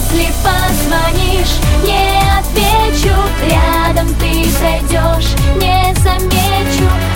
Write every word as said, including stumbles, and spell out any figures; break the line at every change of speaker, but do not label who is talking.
Если позвонишь, не отвечу, рядом ты пройдешь, не замечу.